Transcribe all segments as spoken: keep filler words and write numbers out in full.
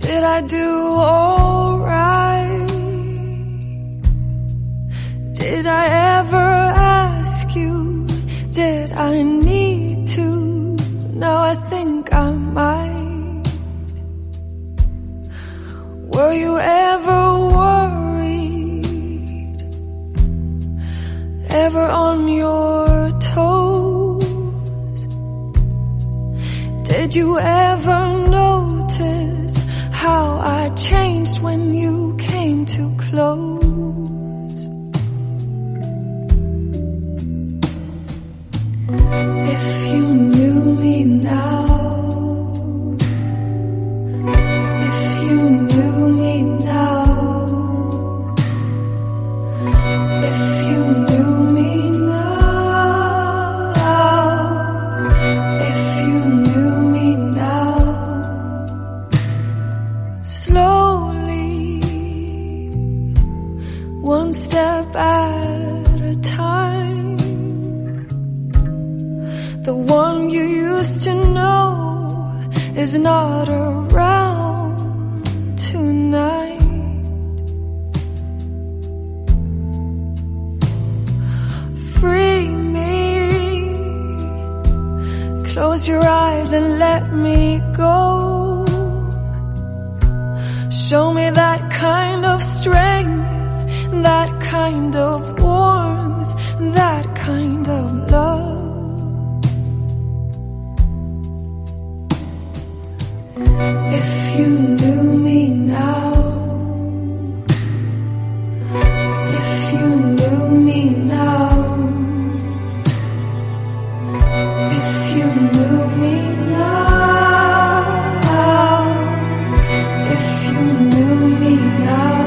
Did I do alright? Did I ever ask you? Did I need to? No, I think I might. Were you ever worried? Ever on your toes? Did you ever notice how I changed when you came too close? If you knew me now, if you knew me now, if you knew me now, if you knew me now, slowly, one step at a time, the one you used to know is not around tonight. Free me, close your eyes and let me go. Show me that kind of strength, that kind of warmth, that kind of love. If you knew me now, if you knew me now, if you knew me now, if you knew me now,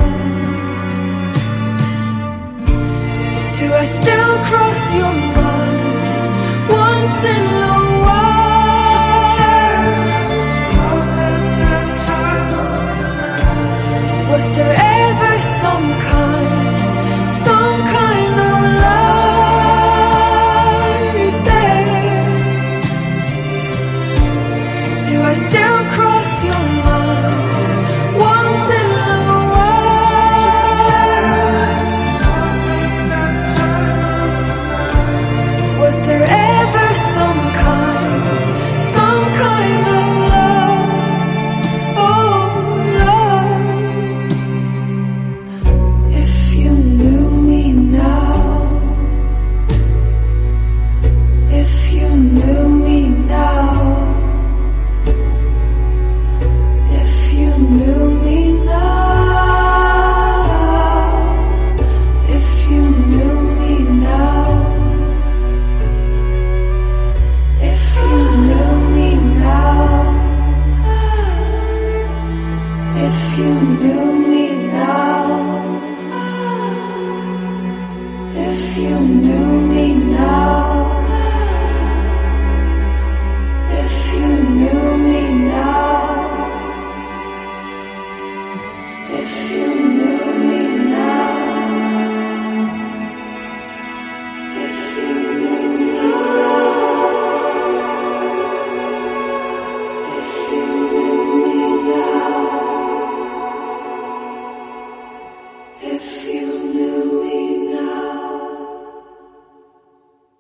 do I still cross your mind once in a while? Was there ever some kind, some kind of light there? Do I still cross your mind once in a while? Was there ever some kind, some kind of love? Oh, love. If you knew me now, if you knew me now, if you knew me now, if you knew me now, if you knew me now, if you knew me now, if you knew me now, if you knew me now, if you knew me now, if you knew me now, if you knew me now, if